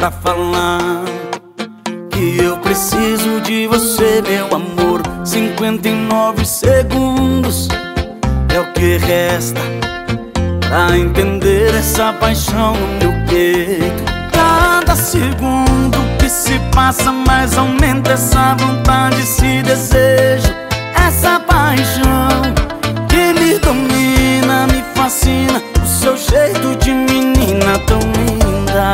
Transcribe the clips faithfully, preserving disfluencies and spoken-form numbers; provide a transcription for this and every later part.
pra falar que eu preciso de você, meu amor. Cinquenta e nove segundos é o que resta pra entender essa paixão no meu peito. Cada segundo que se passa mais aumenta essa vontade, esse desejo, essa paixão que me domina, me fascina. O seu jeito de menina tão linda,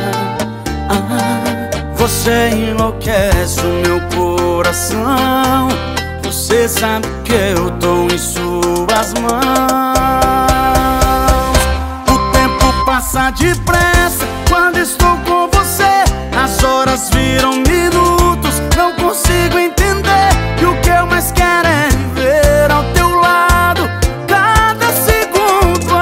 ah, você enlouquece o meu coração. Você sabe que eu tô em suas mãos. O tempo passa depressa quando estou com você. As horas viram minutos, não consigo entender. E o que eu mais quero é viver ao teu lado cada segundo,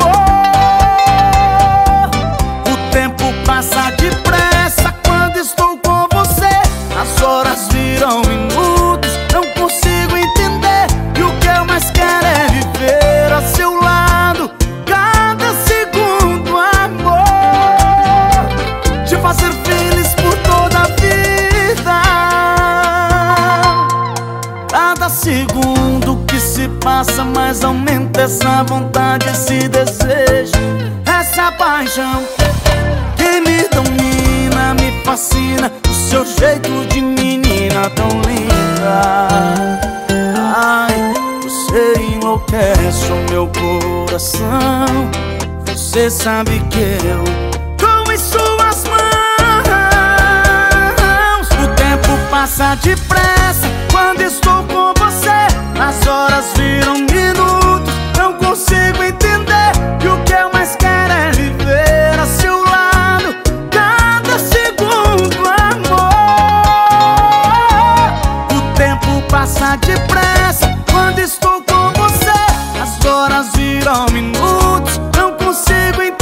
amor. O tempo passa depressa quando estou com você. As horas viram minutos, não consigo entender. E o que eu mais quero é viver ao seu lado cada segundo, amor. Te fazer feliz por toda a vida. Cada segundo que se passa mais aumenta essa vontade, esse desejo, essa paixão que me domina, me fascina. O seu jeito de menina tão linda, ai, você enlouquece o meu coração. Você sabe que eu tô em suas mãos. O tempo passa depressa quando estou com você. As horas viram minutos, não consigo entender. E o que eu mais quero é viver a seu lado cada segundo, amor. O tempo passa depressa quando estou com você. As horas viram minutos, não consigo entender.